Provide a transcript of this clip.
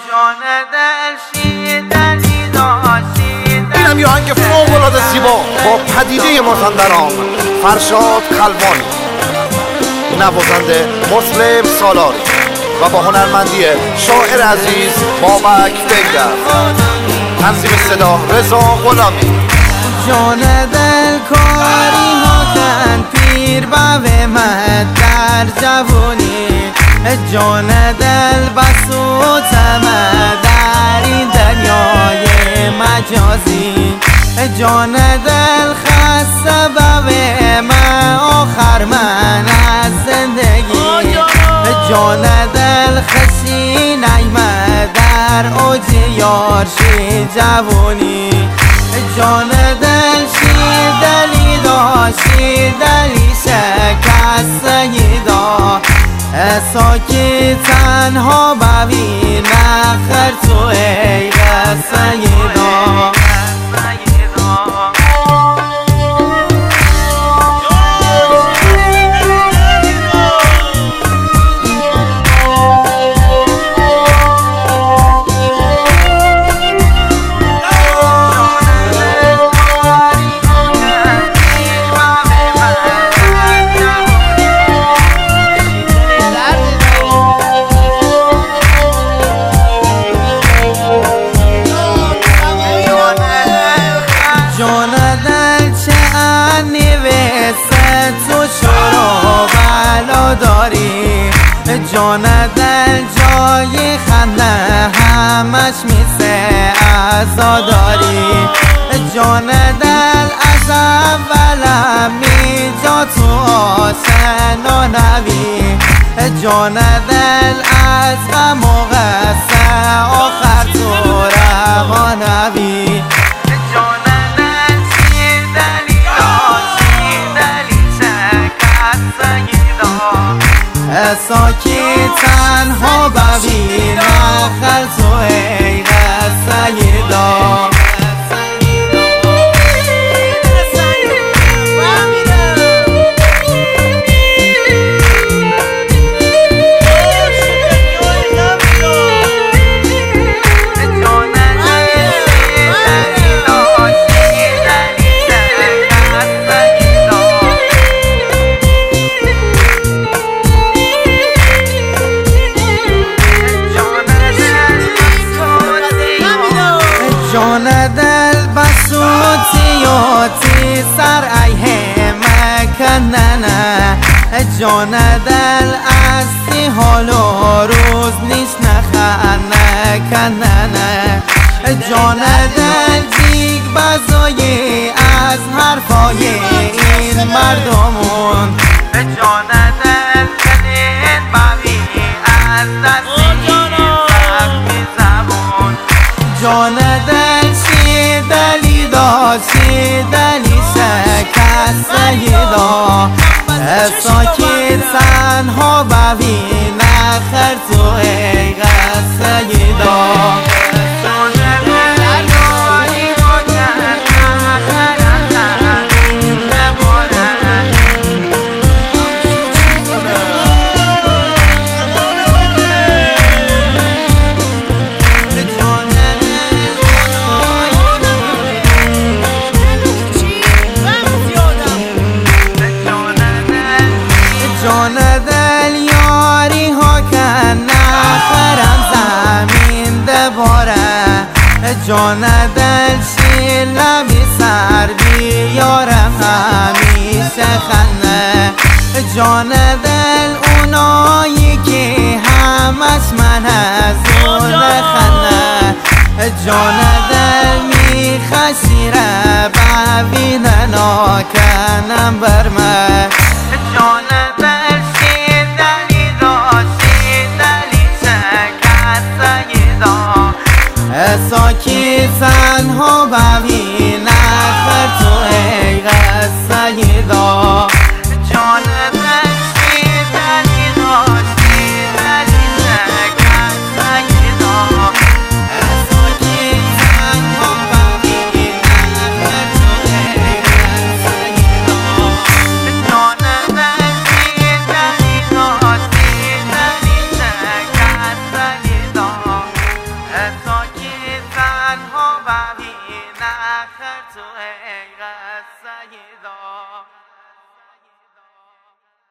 اینم یه آهنگ فوق‌العاده زیبا با پدیده مازندران فرشاد خلوانی، نوازنده مسلم سالاری و با هنرمندی شاعر عزیز بابک بنگر، تنظیم صدا رضا غلامی. جان دل کاری ها کن پیر به من در جوانی، جان دل بسوتم در این دریای مجازی، جان دل خسته به من آخر من از زندگی، جان دل خشی نیمه در اوج یارشی جوانی، جان دل شیر دلی داشتی دلی شکسته دا، ساکی تنها ببین نخر تو ای قصه دا. جان دل جای خنده همش میسه عزاداری، جان دل از اولم میجا تو آشنا نبی، جان دل از غم و غصه آخر تو رها نبی، جان دل شیر دلی داشتی دلی شکسته دا، ساکی تنها ببین آخر تو ای قصه دا. جان دل بسوتیاتی سر ایه مکننه، جان دل استی حال و روز نیست نخنه کننه، جان دل دیگ بزایی از حرفای این مردمون، جان دل کدین ببی از دست این سخت زبون، جان دل شیر دلی داشتی دلی شکسته دا، ساکی تنها ببین نخر تو ای قصه دا. جان دل یاری ها کن نخرم زمین دباره، جان دل شیر لبی سر بیارم همیشه خنده، جان دل اونایی که همش من از اون خنده، جان دل میخشیره ببینه ناکنم برمه، جان دل شیر دلی داشتی دلی شکسته دا، ساکی تنها ببین نخر تو ای قصه دا، جان دل شیر دلی داشتی دلی شکسته دا، ساکی تنها ببین نخر تو ای قصه دا، جان سیدا